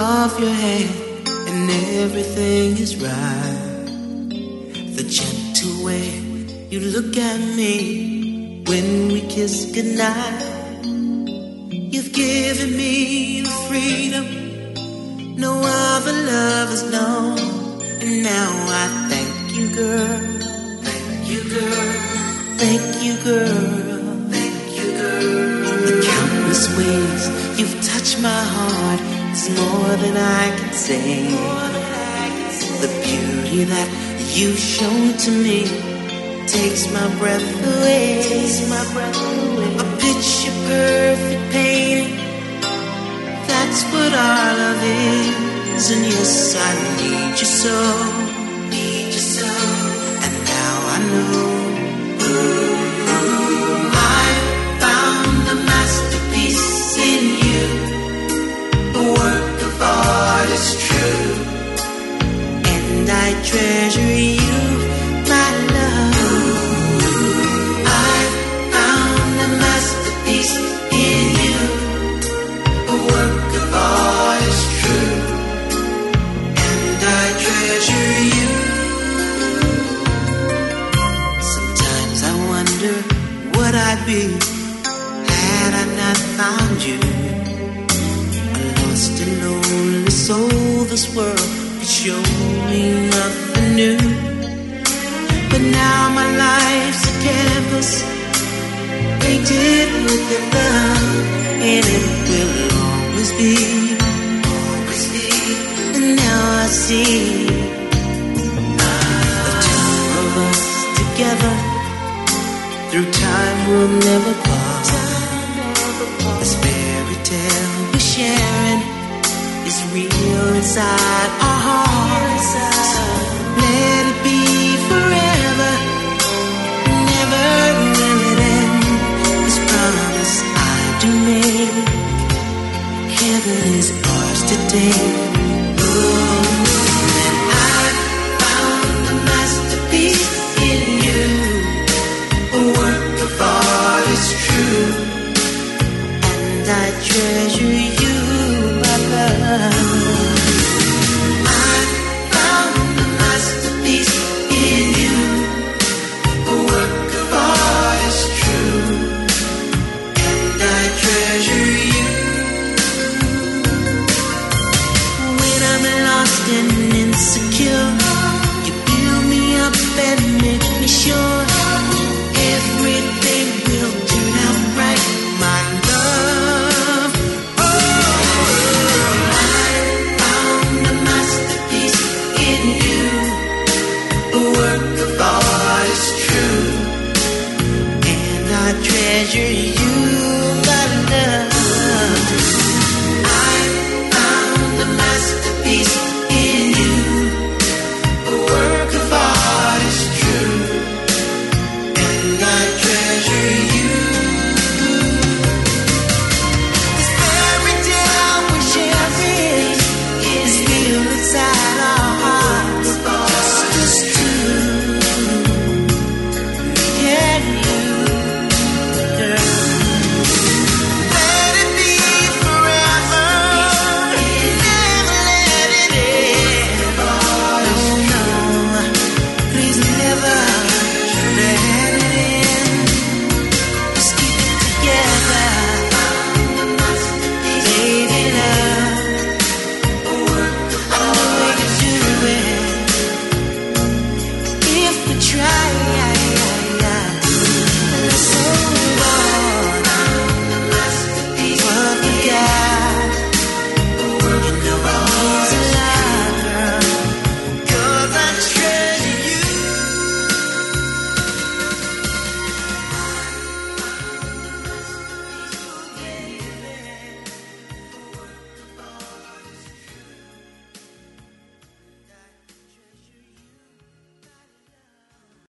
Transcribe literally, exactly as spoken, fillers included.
of your hand and everything is right. The gentle way you look at me when we kiss goodnight. You've given me the freedom no other love has known. And now I thank you, girl. Thank you, girl. Thank you, girl. Thank you, girl. The countless ways you've touched my heart is more than I can say. The beauty that you've shown to me takes my breath away. Takes my breath away. A picture perfect painting. That's what our love is. And yes, I need you so. Need you so. And now I know. I found a masterpiece in you. A work of art is true. And I treasure you, my love. I found a masterpiece in you. A work of art is true. And I treasure you. Sometimes I wonder what I'd be had I not found you. A lost and lonely soul, this world could show me nothing new. But now my life's a canvas painted with your love, and it will always be, always be. And now I see the two of us together. Through time we'll never part. This fairy tale we're sharing is real inside our hearts. Let it be forever. Never will it end. This promise I do make. Heaven is ours today. Oh, and I found a masterpiece in you. A work of art is true. And I treasure you, my love. I found a masterpiece in you. A work of art is true. And I treasure you. When I'm lost and insecure, you build me up and make me sure